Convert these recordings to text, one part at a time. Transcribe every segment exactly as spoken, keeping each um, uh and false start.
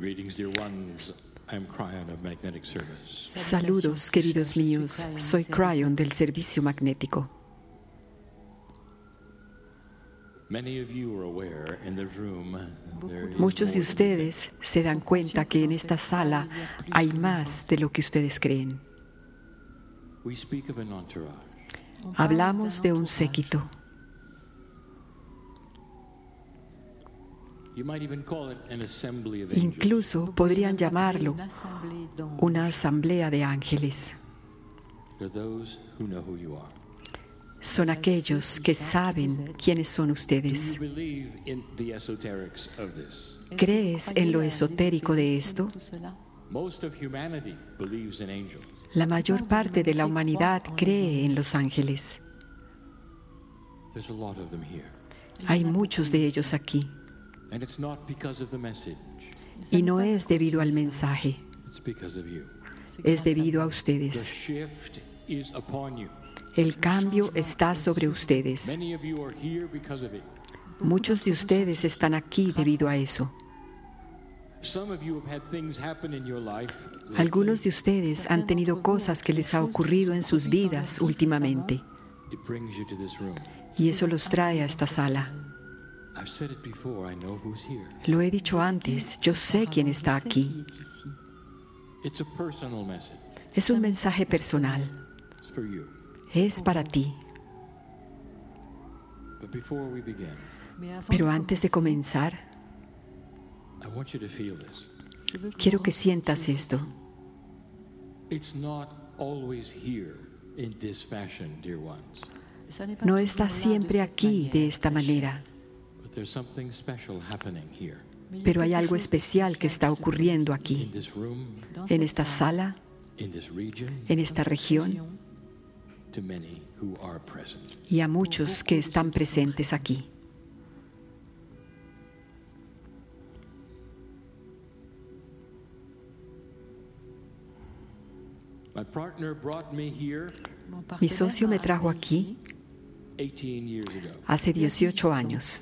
Greetings, dear ones. I'm Cryon of Magnetic Service. Saludos, queridos míos. Soy Cryon del Servicio Magnético. Many of you are aware in the room there is Muchos de more than ustedes se dan cuenta que en esta sala hay más de lo que ustedes creen. you think. We speak of an entourage. Hablamos de un séquito. You might even call it an assembly of angels. Incluso podrían llamarlo una asamblea de ángeles. They're those who know who you are. Son aquellos que saben quiénes son Do ustedes. you believe in the esoterics of this? ¿Crees en lo esotérico de esto? Most of humanity believes in angels. La mayor parte de la humanidad cree en los ángeles. There's a lot of them here. Hay muchos de ellos aquí. And it's not because of the message. Y no es debido al mensaje, It's because of you. es debido a The ustedes. shift is upon you. El cambio está sobre ustedes. Many of you are here because of it. Muchos de ustedes están aquí debido a eso. Some of you have had things happen in your life. Algunos de ustedes han tenido cosas que les ha ocurrido en sus vidas últimamente, It brings you to this room. y eso los trae a esta sala. I've said it before, I know who's here. Lo he dicho antes, yo sé quién está aquí. It's a personal message. Es un mensaje personal, It's for you. es para ti. But before we begin, Pero antes de comenzar, I want you to feel this. quiero que sientas esto. It's not always here in this fashion, dear ones. No está siempre aquí de esta manera, But there's something special happening here. pero hay algo especial que está ocurriendo In aquí, this room, en esta sala, in this region, en esta región, to many who are present. y a muchos que están presentes aquí. My partner brought me here Mi socio me trajo aquí eighteen years ago. hace dieciocho años.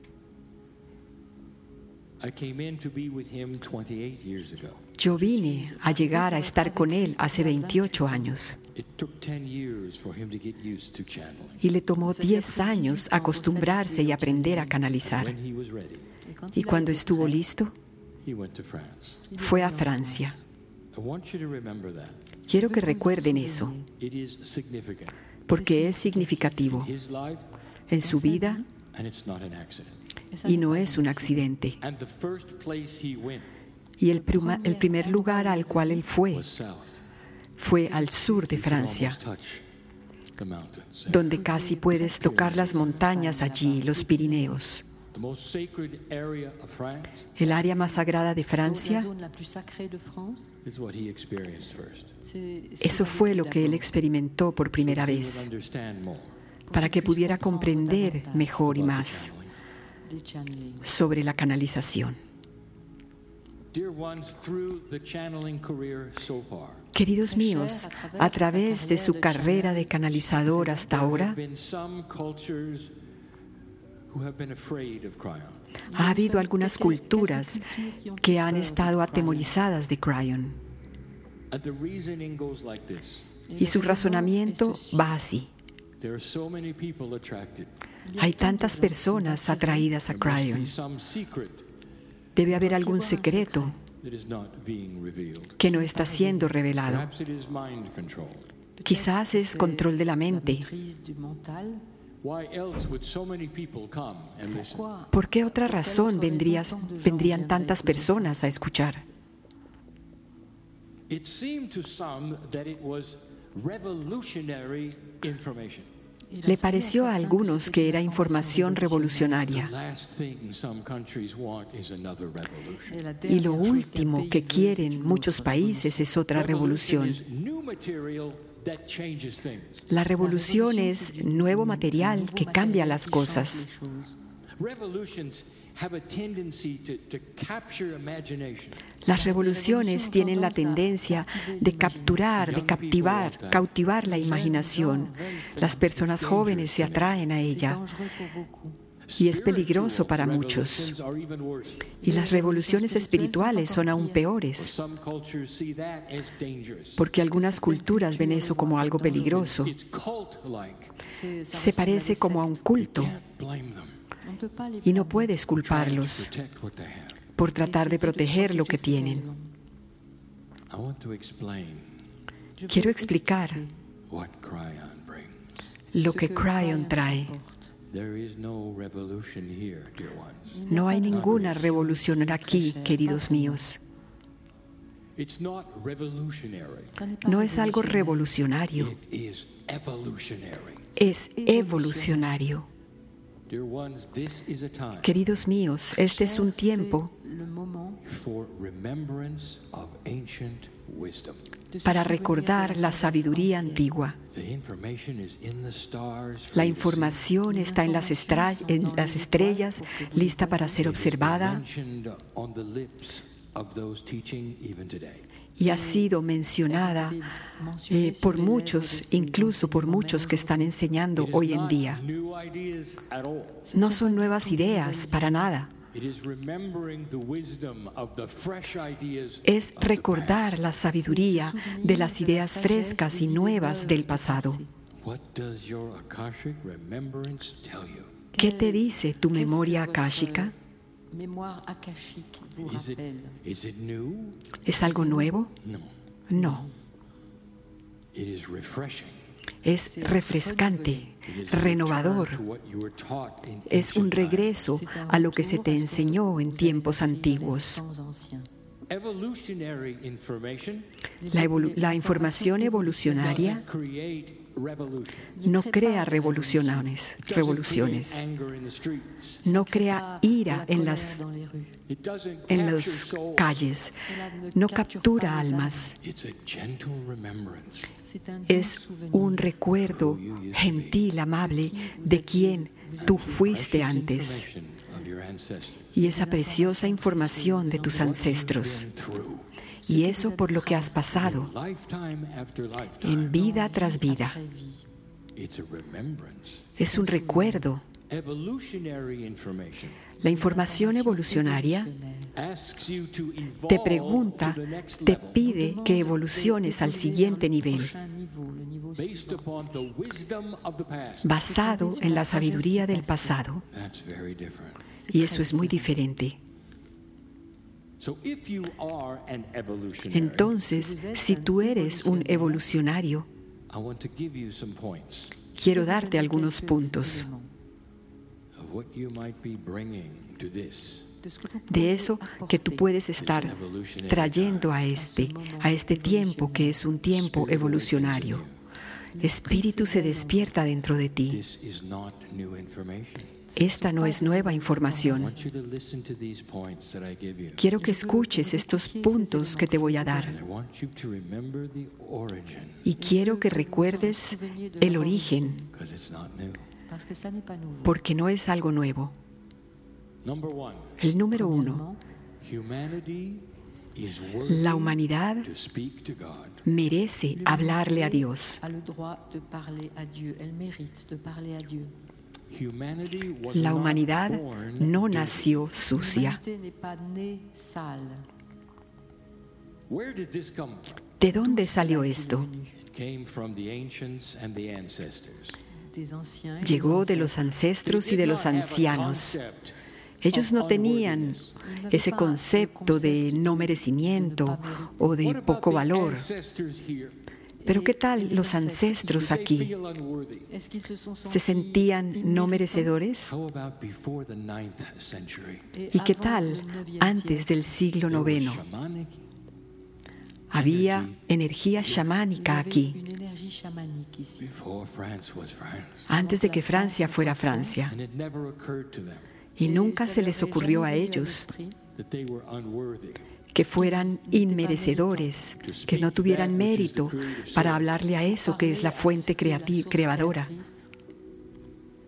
I came in to be with him twenty-eight years ago. Yo vine a llegar a estar con él hace veintiocho años, It took ten years for him to get used to channeling. y le tomó diez años acostumbrarse y aprender a canalizar. When he was ready, Y cuando estuvo listo, he went to France. fue a Francia. I want you to remember that. Quiero que recuerden eso, It is significant porque es significativo in his life, en su vida and it's not an accident. y no es un accidente. And the first place he went Y el, prima- el primer lugar al cual él fue was south. fue al sur de You can Francia, almost touch the mountains. donde casi puedes tocar las montañas allí, los Pirineos. The most sacred area of France El área más sagrada de La Francia, zone la plus sacrée de France, is what he experienced first. c'est- c'est eso la fue vie lo que él d'abord. experimentó por primera He would vez, understand more para que pudiera comprender mejor y about the más channeling. de channeling. sobre la canalización. Dear ones, through the channeling career so far, Queridos míos, a través de su carrera de canalizador hasta there ahora, have been some cultures who have been afraid of Cryon. ha habido algunas culturas que han estado atemorizadas de Cryon. And the reasoning goes like this. Y su razonamiento va así. There are so many people attracted. Hay tantas personas atraídas a There must be Cryon. some secret Debe haber algún secreto that is not being revealed. que no está siendo revelado. Perhaps it is mind control. Quizás es control de la mente. Maîtrise du mental. Why else would so many people come and listen? Pourquoi? ¿Por qué otra razón vendrías, vendrían tantas personas a escuchar? It seemed to some that it was revolutionary information. Le pareció a algunos que era información revolucionaria. The last thing some countries want is another revolution. Y lo último que quieren muchos países es otra revolución. is new material that changes things. La revolución es nuevo material que cambia las cosas. Revolutions have a tendency to, to capture imagination. Las revoluciones tienen la tendencia de capturar, de captivar, cautivar la imaginación. Las personas jóvenes se atraen a C'est ella. dangereux pour beaucoup. y es peligroso para muchos. Y las revoluciones espirituales son aún peores, porque algunas culturas ven eso como algo peligroso. Se parece como a un culto, y no puedes culparlos por tratar de proteger lo que tienen. Quiero explicar lo que Cryon trae. No hay ninguna revolución aquí, queridos míos. No es algo revolucionario, es evolucionario. Queridos míos, este es un tiempo para recordar la sabiduría antigua. La información está en las, estra- en las estrellas, lista para ser observada, y ha sido mencionada eh, por muchos, incluso por muchos que están enseñando hoy en día. No son nuevas ideas para nada. Es recordar la sabiduría de las ideas frescas y nuevas del pasado. ¿Qué te dice tu memoria akáshica? ¿Es algo nuevo? No. Es refrescante, renovador. Es un regreso a lo que se te enseñó en tiempos antiguos. La, evolu- la información evolucionaria no crea revoluciones, revoluciones. No crea ira en las, en las calles. No captura almas. Es un recuerdo gentil, amable de quien tú fuiste antes y esa preciosa información de tus ancestros. Y eso por lo que has pasado en vida tras vida. Es un recuerdo. La información evolucionaria te pregunta, te pide que evoluciones al siguiente nivel, basado en la sabiduría del pasado. Y eso es muy diferente. Entonces, si tú eres un evolucionario, quiero darte algunos puntos de eso que tú puedes estar trayendo a este, a este tiempo que es un tiempo evolucionario. Espíritu se despierta dentro de ti. Esta no es nueva información. Quiero que escuches estos puntos que te voy a dar. Y quiero que recuerdes el origen, porque no es algo nuevo. El número uno, la humanidad merece hablarle a Dios. La humanidad no nació sucia. ¿De dónde salió esto? Llegó de los ancestros y de los ancianos. Ellos no tenían ese concepto de no merecimiento o de poco valor. Pero ¿qué tal los ancestros aquí? ¿Se sentían no merecedores? ¿Y qué tal antes del siglo noveno? Había energía chamánica aquí, antes de que Francia fuera Francia. Y nunca se les ocurrió a ellos que fueran inmerecedores, que no tuvieran mérito para hablarle a eso que es la fuente creativa, creadora.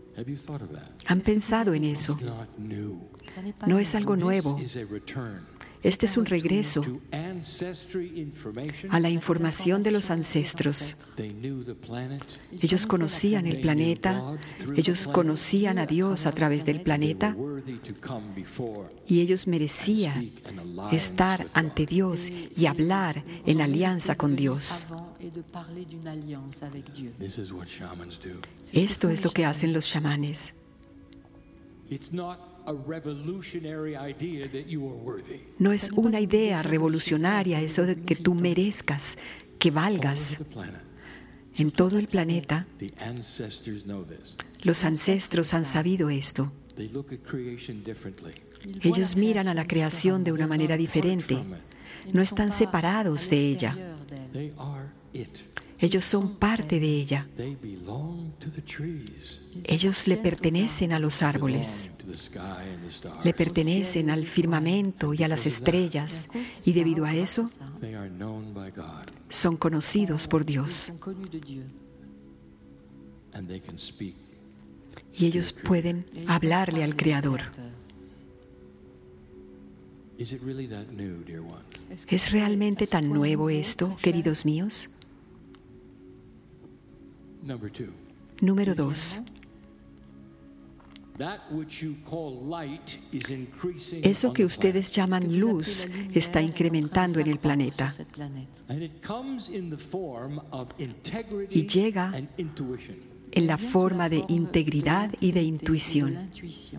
¿Han pensado en eso? No es algo nuevo. Este es un regreso a la información de los ancestros. Ellos conocían el planeta, ellos conocían a Dios a través del planeta y ellos merecían estar ante Dios y hablar en alianza con Dios. Esto es lo que hacen los chamanes. No es una idea revolucionaria eso de que tú merezcas, que valgas. En todo el planeta, los ancestros han sabido esto. Ellos miran a la creación de una manera diferente. No están separados de ella. Ellos son parte de ella. Ellos le pertenecen a los árboles, le pertenecen al firmamento y a las estrellas, y debido a eso, son conocidos por Dios. Y ellos pueden hablarle al Creador. ¿Es realmente tan nuevo esto, queridos míos? Número dos. Eso que ustedes llaman luz está incrementando en el planeta y llega en la forma de integridad y de intuición.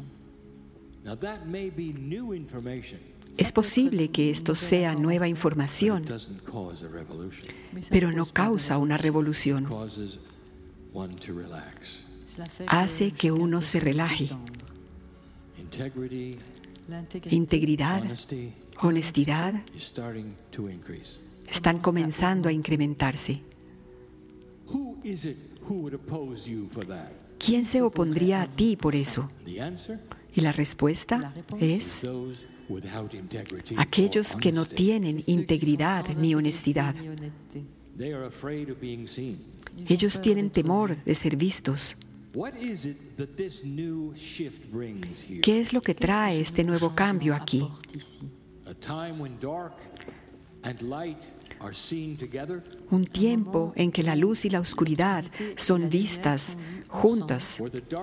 Es posible que esto sea nueva información, pero no causa una revolución. Hace que uno se relaje. Integridad, honestidad están comenzando a incrementarse. ¿Quién se opondría a ti por eso? Y la respuesta es aquellos que no tienen integridad ni honestidad. Ellos tienen temor de ser vistos. ¿Qué es lo que trae este nuevo cambio aquí? Un tiempo en que la luz y la oscuridad son vistas juntas,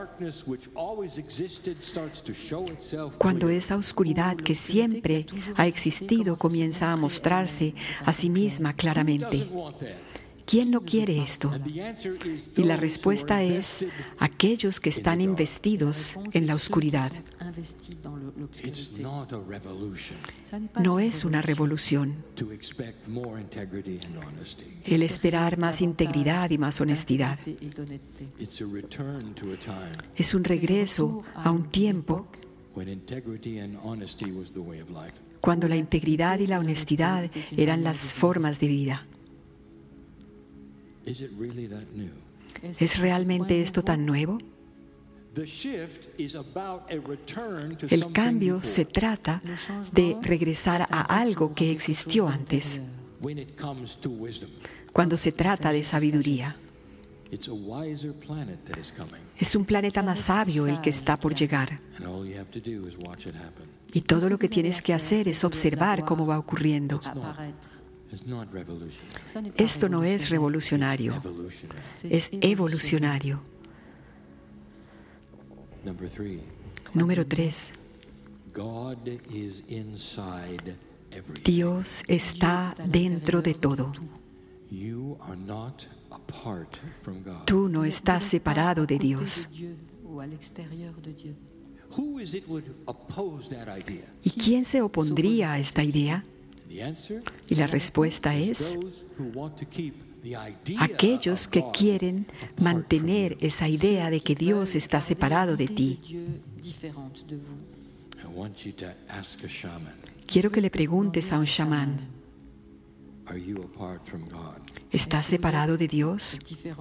cuando esa oscuridad que siempre ha existido comienza a mostrarse a sí misma claramente. ¿Quién no quiere esto? Y la respuesta es aquellos que están investidos en la oscuridad. No es una revolución el esperar más integridad y más honestidad. Es un regreso a un tiempo cuando la integridad y la honestidad eran las formas de vida. ¿Es realmente esto tan nuevo? El cambio se trata de regresar a algo que existió antes. Cuando se trata de sabiduría, es un planeta más sabio el que está por llegar. Y todo lo que tienes que hacer es observar cómo va ocurriendo. Esto no es revolucionario, es evolucionario. Número tres. Dios está dentro de todo. Tú no estás separado de Dios. ¿Y quién se opondría a esta idea? Y la respuesta es aquellos que quieren mantener esa idea de que Dios está separado de ti. Quiero que le preguntes a un chamán, ¿estás separado de Dios?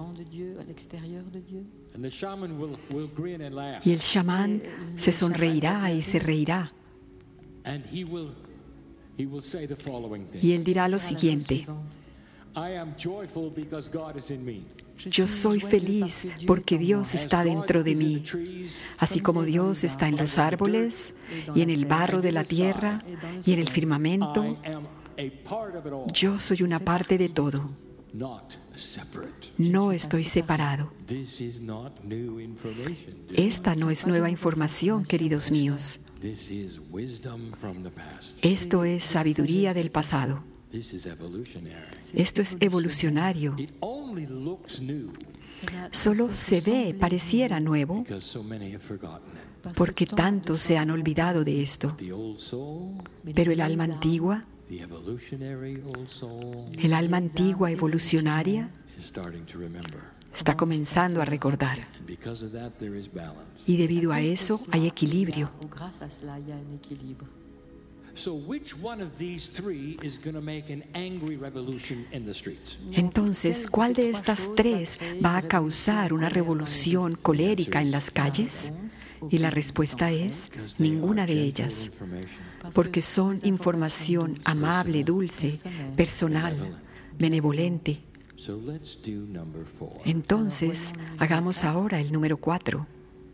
Y el chamán se sonreirá y se reirá. Y él dirá lo siguiente: I am joyful because God is in me. Yo soy feliz porque Dios está dentro de mí, así como Dios está en los árboles y en el barro de la tierra y en el firmamento. I am a part of it all, Yo soy una parte de todo, not separate. no estoy separado. This is not new information. Esta no es nueva información, queridos míos. This is wisdom from the past. Esto es sabiduría del pasado. This is evolutionary. Esto es evolucionario. It only looks new Solo se ve, pareciera nuevo, because so many have forgotten it. porque tantos se han olvidado de esto. The old soul, Pero el alma antigua, the evolutionary old soul, el alma antigua evolucionaria, is starting to remember. está comenzando a recordar. And because of that, there is balance. Y debido a eso hay equilibrio. Grâce à cela, il y a un équilibre. So which one of these three is going to make an angry revolution in the streets? Entonces, ¿cuál de estas tres va a causar una revolución colérica en las calles? Y la respuesta es ninguna de ellas, porque son información amable, dulce, personal, benevolente. So let's do number four. Entonces, hagamos ahora el número cuatro.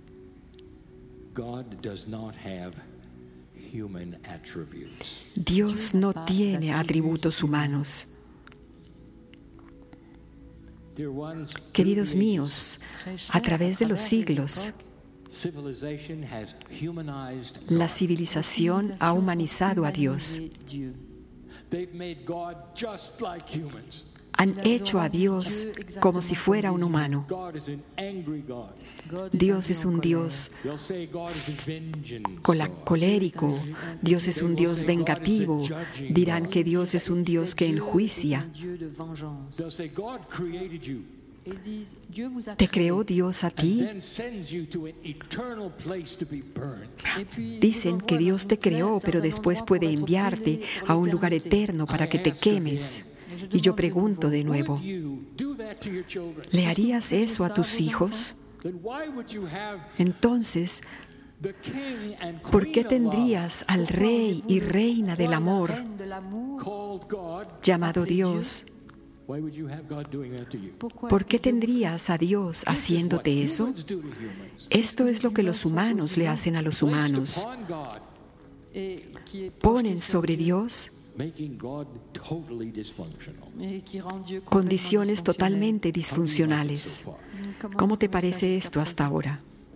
God does not have human attributes. Dios no tiene atributos humanos. Dear ones, Queridos through the ages, míos, a través de los siglos, civilization has humanized la God. civilización ha humanizado a Dios. They've made God just like humans. Han hecho a Dios como si fuera un humano. God is an angry God. Dios es un Dios They'll say God is a vengeance cola- God. colérico, Dios es un Dios vengativo, dirán que Dios es un Dios que enjuicia. They'll say God created you ¿Te creó Dios a and ti? then sends you to an eternal place to be burned. Dicen que Dios te creó, pero después puede enviarte a un lugar eterno para que te quemes. Y yo pregunto de nuevo, Would you do that to your children? ¿le harías eso a tus hijos? Then why would you have Entonces, the king and ¿por qué queen of love tendrías al rey y reina del amor called God? llamado Dios? Why would you have God doing that to you? ¿Por qué tendrías a Dios haciéndote eso? Humans do to humans. Esto es lo que los humanos le hacen a los humanos. Placed upon God, Ponen sobre Dios making God totally dysfunctional. condiciones totalmente disfuncionales. So far, ¿Cómo te parece esto hasta ahora?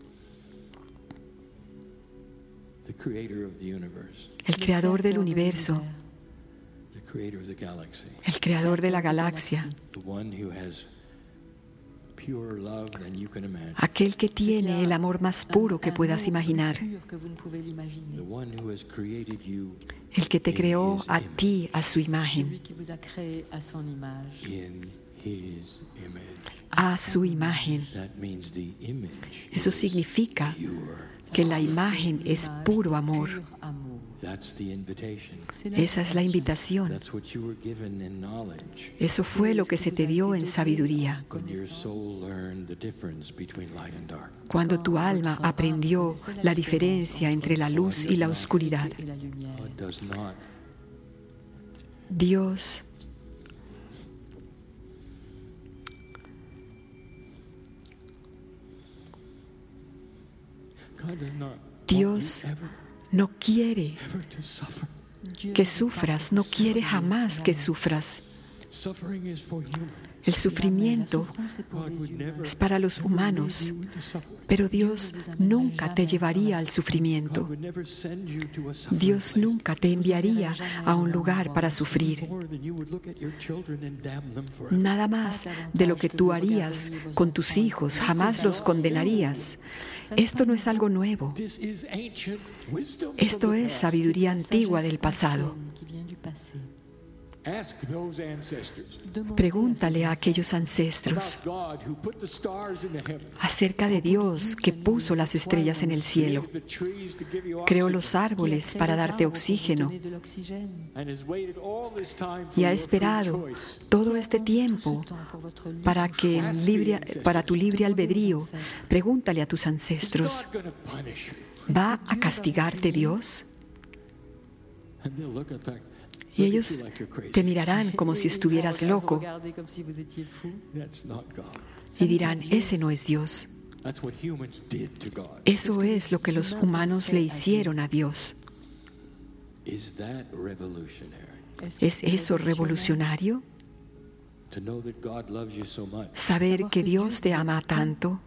the creator of the universe, El creador del universo, the creator of the galaxy, el creador de la galaxia, the one who has pure love than you can imagine, aquel que tiene el amor más puro que puedas imaginar, the one who has created you el que te creó a ti a su imagen, Celui qui vous a créé à son image. in his image. a su imagen. That means the image Eso is significa pure. que la imagen es puro amor. Pur amour. That's the invitation. C'est la Esa es la invitación. That's what you were given in knowledge. Eso fue lo que se te dio en sabiduría, When your soul learned the difference between light and dark. cuando tu alma aprendió la diferencia entre la luz y la oscuridad. et la lumière. God does not Dios God does not Dios want you ever, no quiere ever to suffer. Dieu que ne veut pas sufras, no quiere jamás que sufras. Suffering is for humans. El La sufrimiento souffrance est pour God les would humains. never es para los humanos, lead you into suffering. pero Dios nunca te llevaría al God sufrimiento. would never send you to a suffering Dios place. nunca te enviaría a un lugar para sufrir. More than you would look at your children and damn them forever. Nada más de lo que tú harías con tus hijos, jamás los condenarías. Esto no es algo nuevo. This is ancient wisdom from Esto the es past. sabiduría antigua del pasado. Qui vient du passé. Ask those ancestors Demandez Pregúntale a à ces aquellos ancestros about God who put the stars in the heaven, acerca de Dios que puso las estrellas en el cielo, created the trees to give you creó oxygen, los árboles para darte oxígeno donner de l'oxygène. and has waited all this time for y ha your free esperado choice. todo este tiempo Tout ce temps pour votre libre para que en libre, para tu libre albedrío. Pregúntale a tus Is ancestros, God gonna punish you? ¿va a castigarte Dios? And they'll look at that. Y ellos te mirarán como si estuvieras loco y dirán, ese no es Dios. Eso es lo que los humanos le hicieron a Dios. ¿Es eso revolucionario? Saber que Dios te ama tanto,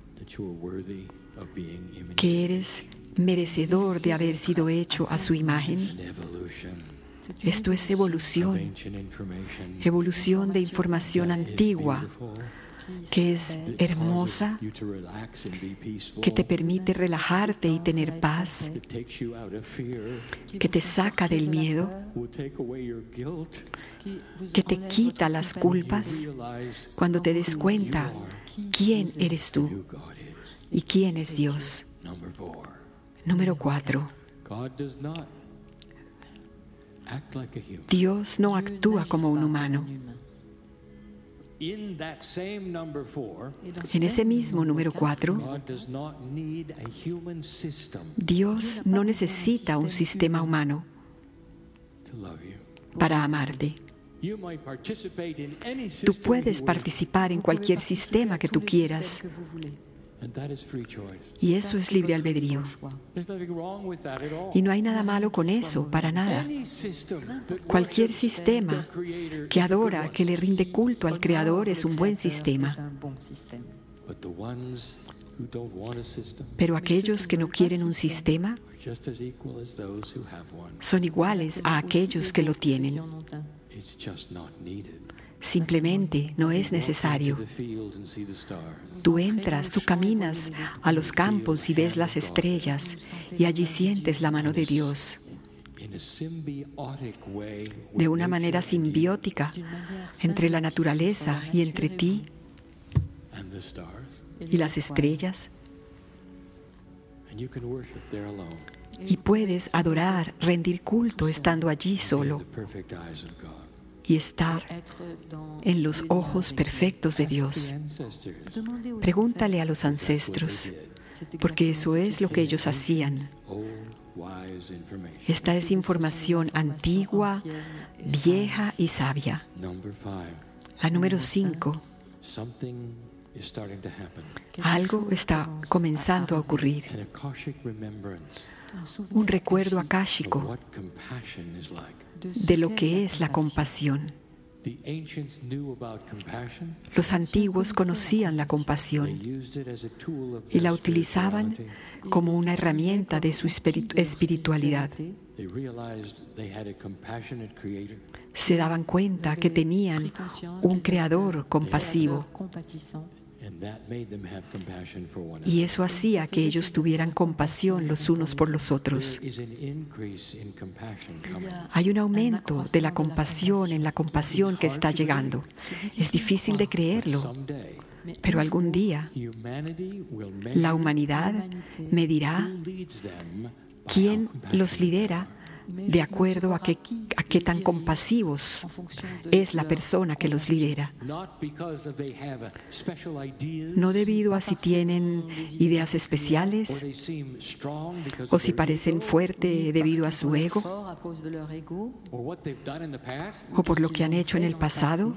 que eres merecedor de haber sido hecho a su imagen. Esto es evolución, evolución de información antigua, que es hermosa, que te permite relajarte y tener paz, que te saca del miedo, que te quita las culpas cuando te des cuenta quién eres tú y quién es Dios. Número cuatro. Dios no actúa como un humano. En ese mismo número cuatro, Dios no necesita un sistema humano para amarte. Tú puedes participar en cualquier sistema que tú quieras. Y eso es libre albedrío. Y no hay nada malo con eso, para nada. Cualquier sistema que adora, que le rinde culto al Creador es un buen sistema. Pero aquellos que no quieren un sistema son iguales a aquellos que lo tienen. Simplemente no es necesario. Tú entras, tú caminas a los campos y ves las estrellas y allí sientes la mano de Dios. De una manera simbiótica entre la naturaleza y entre ti y las estrellas. Y puedes adorar, rendir culto estando allí solo y estar en los ojos perfectos de Dios. Pregúntale a los ancestros, porque eso es lo que ellos hacían. Esta es información antigua, vieja y sabia. La número cinco. Algo está comenzando a ocurrir. Un recuerdo akáshico de lo que es la compasión. Los antiguos conocían la compasión y la utilizaban como una herramienta de su espiritualidad. Se daban cuenta que tenían un creador compasivo. Y eso hacía que ellos tuvieran compasión los unos por los otros. Hay un aumento de la compasión en la compasión que está llegando. Es difícil de creerlo, pero algún día la humanidad medirá quién los lidera de acuerdo a qué, a qué tan compasivos es la persona que los lidera. No debido a si tienen ideas especiales o si parecen fuertes debido a su ego o por lo que han hecho en el pasado.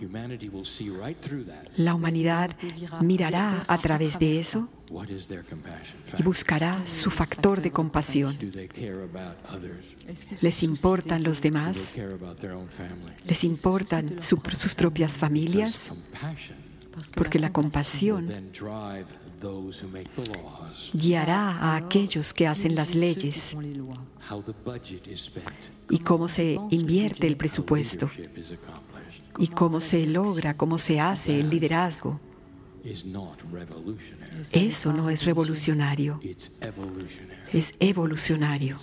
La humanidad mirará a través de eso y buscará su factor de compasión. ¿Les importan los demás? ¿Les importan su, sus propias familias? Porque la compasión guiará a aquellos que hacen las leyes y cómo se invierte el presupuesto y cómo se logra, cómo se hace el liderazgo. Eso no es revolucionario, es evolucionario.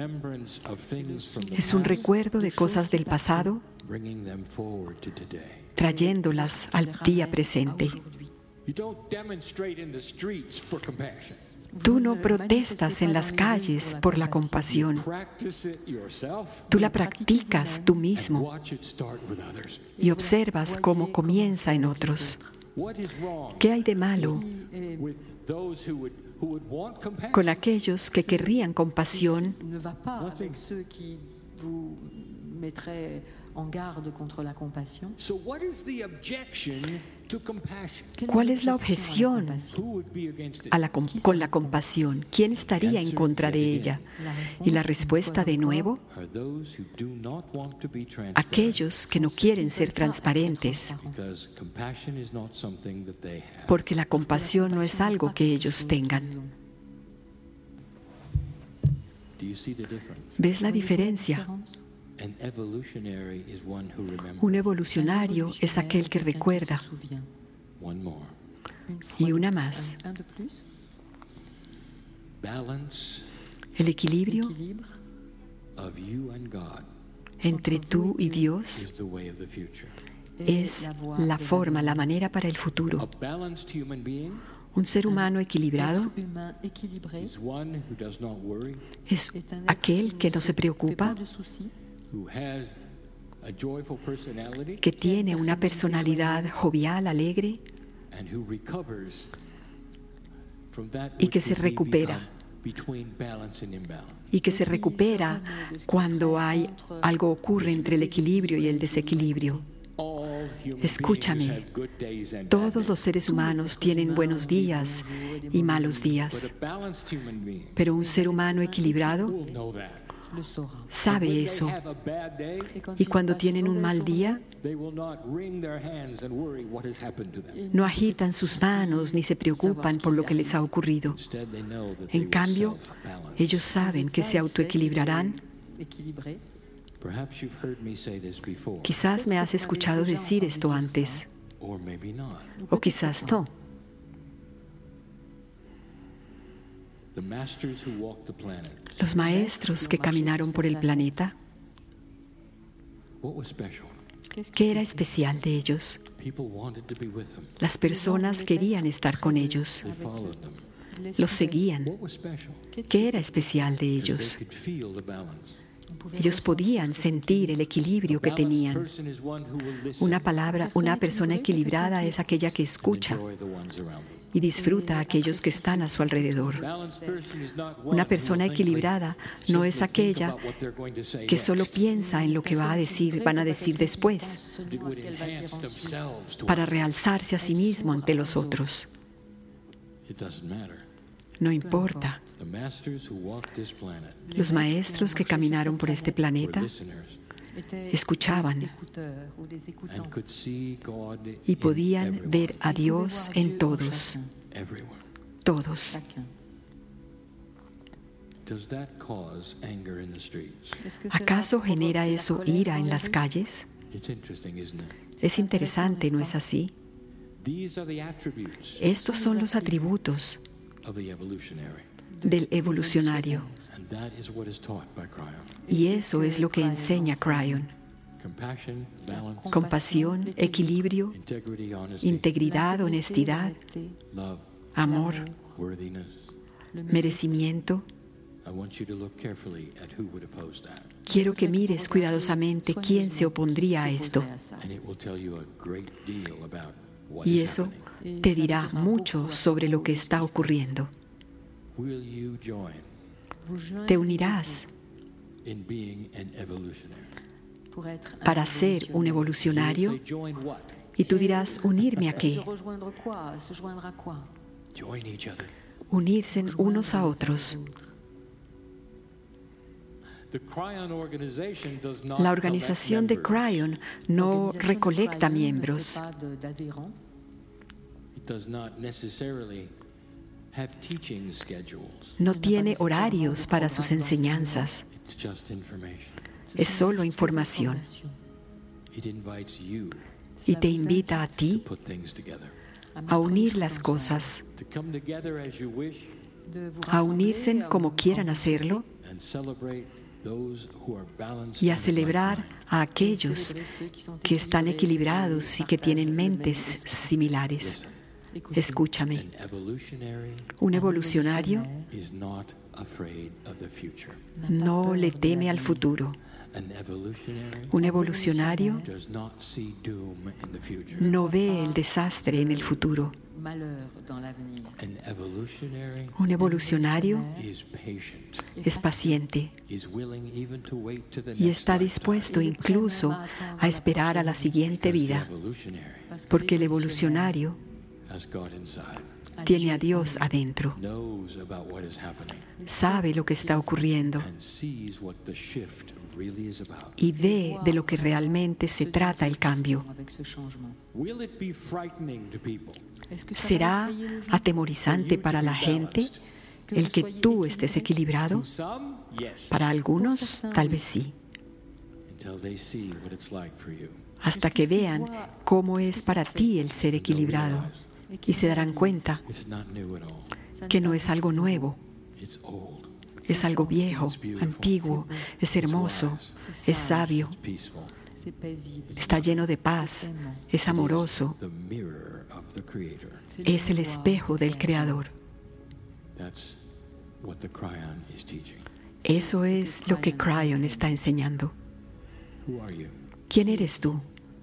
Es un recuerdo de cosas del pasado, trayéndolas al día presente. Tú no protestas en las calles por la compasión. Tú la practicas tú mismo y observas cómo comienza en otros. ¿Qué hay de malo con aquellos que querrían compasión en garde contre la compasión. So what is the objection to compassion? ¿Cuál es la objeción Who would be against it? a la com- con la compasión? ¿Quién estaría en contra de ella? Y la respuesta de nuevo, Are those who do not want to be transparent, aquellos que no quieren ser transparentes, because compassion is not something that they have. porque la compasión no es algo que ellos tengan. Do you see the difference? ¿Ves la diferencia? An evolutionary is one who remembers. Un evolucionario es aquel que recuerda. One more. Y una más. Un de plus. Balance El equilibrio Équilibre of you and God entre tú y Dios is the way of the future. es la forma, la manera para el A futuro. balanced human being Un ser humano equilibrado Être humain équilibré is one who does not worry, es est un être aquel qui que ne no se fait pas preocupa, de soucis, who has a joyful personality, que tiene una personalidad jovial, alegre, and who recovers from that y which que se would be recupera. become between balance and imbalance. y que se recupera cuando hay algo ocurre entre el equilibrio y el desequilibrio. All human Escúchame, beings have good days and bad todos days, los seres humanos tienen buenos días y malos días, but a balanced human being pero un ser humano equilibrado will know that. le saura. sabe When eso. they have a bad day, Y cuando tienen un mal día, they will not wring their hands and worry what has happened to them. no agitan sus manos ni se preocupan por lo que les ha ocurrido. Instead, they know that they En will cambio, self-balance. ellos saben que se autoequilibrarán. Équilibré. Perhaps you've heard me say this before, Quizás me has escuchado decir esto antes, or maybe not. o quizás no. The masters who walked the planet, Los maestros que caminaron por el planeta, what was special? Qu'est-ce ¿qué qui era fait especial de ellos? People wanted to be with them. Las personas querían estar con ellos, They followed them. les los suivait? seguían. What was special? ¿Qué era especial de Because ellos? they could feel the balance. On pouvait Ellos ressentir podían cet sentir el equilibrio que Balanced tenían. person is one who will listen Una palabra, una persona equilibrada es aquella que and escucha enjoy the ones around them. y disfruta a aquellos que están a su alrededor. Balanced person is not one Una who persona will think equilibrada like- no es simply think aquella about what they're going to say que solo next. piensa en lo que va a decir, van a decir después, It would enhance themselves to para others. realzarse a sí mismo ante los otros. It doesn't matter. No importa. The masters who walked this planet Los maestros que caminaron por este were planeta listeners étaient escuchaban des écouteurs ou des écoutants. and could see God y in podían everyone, ver a Ils pouvaient Dios voir en Dieu en todos, chacun, everyone. todos. chacun. Does that cause anger in the streets? Est-ce que cela ¿Acaso provoque genera la eso colère ira dans en les las rues? calles? It's interesting, isn't it? Es interesante, ¿no es así? These are the attributes Estos son los atributos of the evolutionary, del evolucionario. and that is what is taught by Cryon. Y eso es lo que enseña Cryon. Compassion, balance, Compasión, equilibrio, integrity, honesty, integridad, honestidad, love, amor, worthiness. merecimiento. I want you to look carefully at who would oppose that, Quiero que mires cuidadosamente quién se opondría a esto. and it will tell you a great deal about what Y is eso happening. te dirá mucho sobre lo que está ocurriendo. Will you join Te unirás in being an evolutionary? pour être un para ser un You evolucionario. say, join what? Y tú dirás, ¿unirme a Se qué? rejoindre quoi? Se joindre à quoi? Join each other. Unirse unos a otros. The Cryon organization does not La organización de collect members. Cryon no L'organisation de recolecta Cryon ne miembros. fait pas de- d'adhérents. It does not necessarily have teaching schedules. No tiene horarios para sus enseñanzas. It's just information. Ce Es sont solo juste información. des informations. It invites you Y Cela te vous invita a invite ti to put things together, à a mettre unir les las choses cosas, to come together as you wish ensemble, de vous a unirse rassembler, como à- quieran hacerlo and celebrate those who are balanced y a and of celebrar like mind. a aquellos célébrer ceux qui sont que están équilibrés, equilibrados y qui que tienen partagent le même mentes esprit. similares. Listen, Écoutez, Escúchame, an evolutionary un evolucionario is not afraid of the future. n'a pas no peur le de teme la al vie. futuro. An evolutionary Un evolucionario does not see doom in the future. no ve el desastre en el futuro. malheur dans l'avenir. An evolutionary Un evolucionario is patient. es paciente Is willing even to wait to the y next está lifetime. dispuesto incluso a esperar a la siguiente Because the vida, evolutionary porque el evolucionario has God inside, tiene a Dios adentro, knows about what is happening, sabe lo que está ocurriendo and sees what the shift really is about. y ve de lo que realmente se trata el cambio. Avec ce changement. Will it be frightening to people? Est-ce que ça va ¿Será effrayer les gens? atemorizante para la gente el que tú estés equilibrado? To some, yes. Para algunos, tal vez sí, Until they see what it's like for you. hasta que vean cómo es para ti el ser equilibrado y se darán cuenta It's not new at all. que no es algo nuevo, It's old. es algo viejo, antiguo, es hermoso, es sabio, It's peaceful. C'est paisible. está lleno de paz, es amoroso, The mirror of the Creator. es el espejo del Creador. That's what the Cryon is teaching. Eso es lo que Cryon está enseñando. Who are you? ¿Quién eres tú?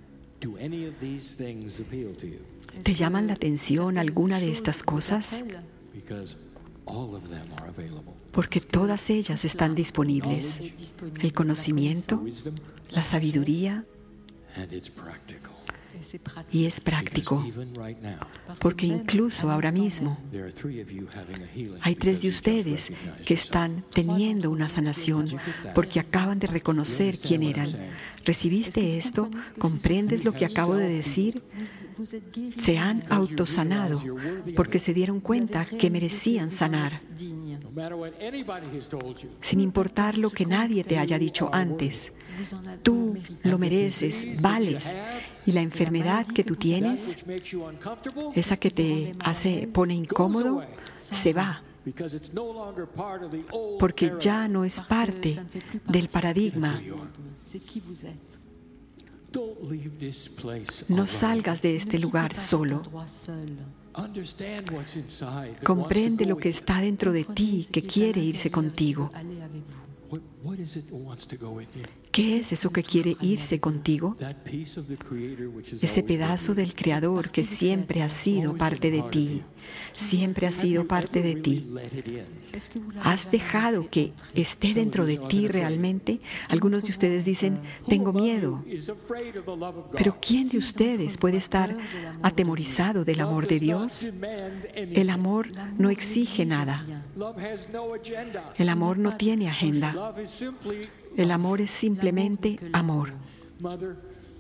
Do any of these things appeal to you? ¿Te llaman la atención alguna de estas cosas? Because all of them are available. Porque todas ellas están disponibles. El conocimiento, Wisdom, la sabiduría, and it's practical. Et c'est pratique. y es práctico. Because even right now, Porque incluso ahora mismo there are three of you having a healing hay tres de because you just ustedes recognized que yourself. están teniendo una sanación porque acaban de reconocer quién eran. ¿Recibiste esto? ¿Comprendes lo que acabo de decir? Vous êtes guéris. Se han autosanado porque se dieron cuenta que merecían sanar, Digne. No matter what anybody has told you, sin importar lo que nadie te haya dicho antes. Vous en avez Tú mérité. lo mereces, vales. Y la enfermedad que tú that tienes, which makes you uncomfortable, esa que te hace, pone incómodo, se va, because it's no longer part of the old porque paradigm. ya no es parte del paradigma. C'est qui vous êtes. Don't leave this place No alone. salgas de este lugar solo. Endroit seul. Understand what's inside that Comprende wants to lo go que with you. está dentro de ti, que quiere irse contigo. Allez avec vous. What, what is it that wants to go with you? ¿Qué es eso que quiere irse contigo? That piece of the Creator which is Ese always with pedazo you. del Creador que siempre ha sido parte de ti, siempre ha sido parte de ti. Let it in. Est-ce que vous l'avez ¿Has dejado que esté dentro de ti realmente? Algunos de ustedes dicen, tengo miedo. Is afraid of the love of God. Pero ¿quién de ustedes puede estar atemorizado del amor de Dios? Demand anything. El amor no exige nada. Love has no agenda. El amor no tiene agenda. Love is simply El amor es simplemente amor. mother.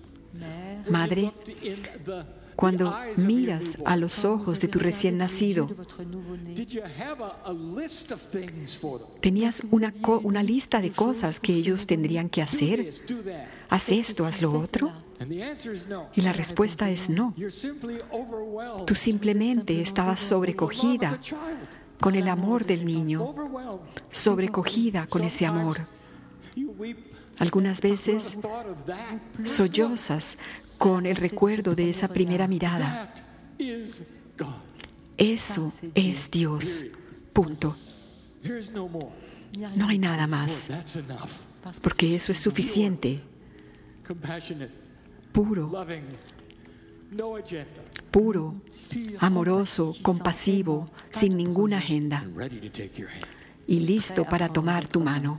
Mère, Madre, Looked in the, cuando the eyes of your miras newborn. a los ojos de tu recién nacido, de votre nouveau-né. Did you have a, a list of things for them? tenías una, co- una lista de cosas que ellos tendrían que Do hacer. this, do that. Haz esto, haz lo otro. And the answer is no. Y la respuesta es no. You're simply overwhelmed. Tú simplemente estabas sobrecogida Love of a child. con el amor del niño, Overwhelmed. sobrecogida con ese amor. You weep Algunas veces for the thought of that. sollozas con el recuerdo de esa primera mirada. That is God. Eso es Dios. Punto. There is no more. No hay nada más, That's enough. porque eso es suficiente, Compassionate, puro, loving, no agenda, puro, amoroso, compasivo, sin ninguna agenda and ready to take your hand. y listo para tomar tu mano.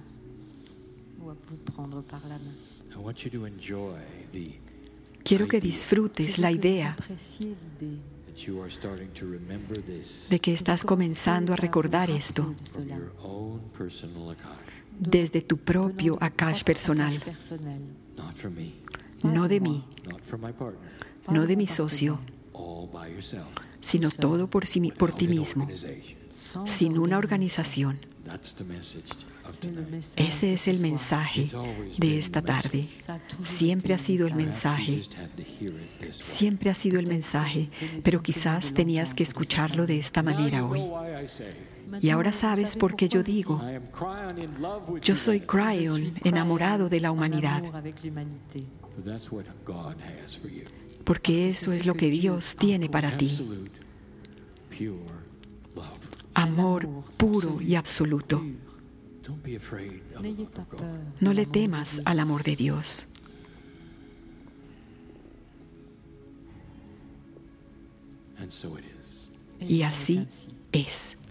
Ou à vous prendre par la main. I want you to enjoy the Quiero que disfrutes la idea Appréciez l'idée that you are starting to remember this de que estás comenzando a recordar esto de from cela. your own personal Akash, desde tu propio Akash personal, Personnel. not from me, no de mí, not from my partner, no de mi socio, all by yourself. sino todo por, sí mi- por ti Without mismo, organization. Sans sin una organización. That's the message of C'est le tonight. message Ese es el mensaje de esta tarde. Siempre ha sido el You mensaje, just had to hear it this way. siempre ha sido el mensaje, pero quizás tenías que escucharlo de esta Now manera you hoy. know why I say, Y ahora sabes por qué yo digo, I am crying in love with yo you, soy guys. Cryon, enamorado de la humanidad, En amour avec l'humanité. But that's what God has for you. porque eso es lo que Dios tiene para ti, Absolute, pure love. amor puro y absoluto. Don't be afraid of the N'ayez love pas of God. peur. No le temas al amor de Dios. And so it is. Y así es.